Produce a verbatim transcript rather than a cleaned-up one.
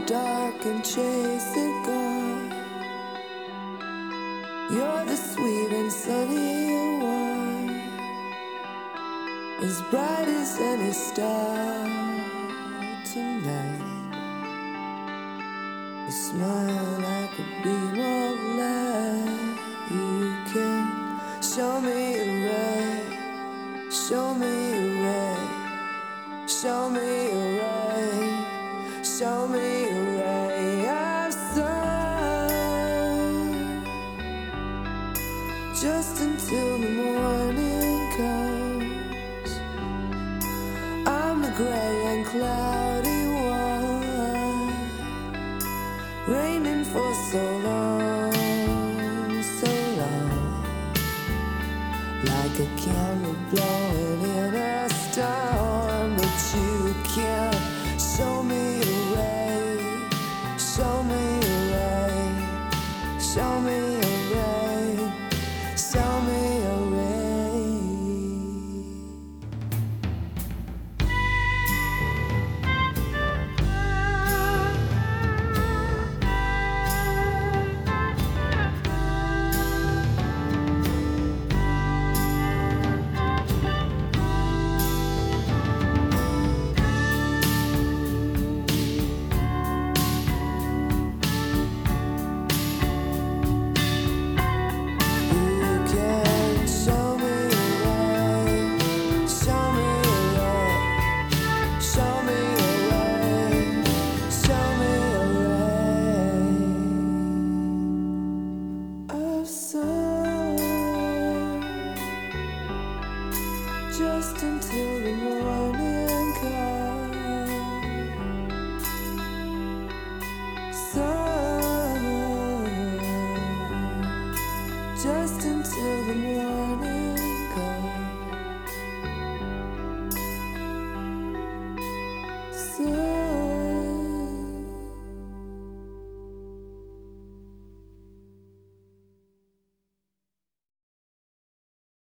the dark and chase it gone. You're the sweet and sunny one, as bright as any star tonight. You smile like a beam of light. You can show me a ray, show me a ray, show me a ray, show me a ray of sun. Just until the morning comes, I'm the gray and cloudy one, raining for so long, so long, like a candle blowing in a storm. But you can't show me a ray, show me a ray, show me a ray, show me a ray. Just until the morning comes, sun. Just until the morning.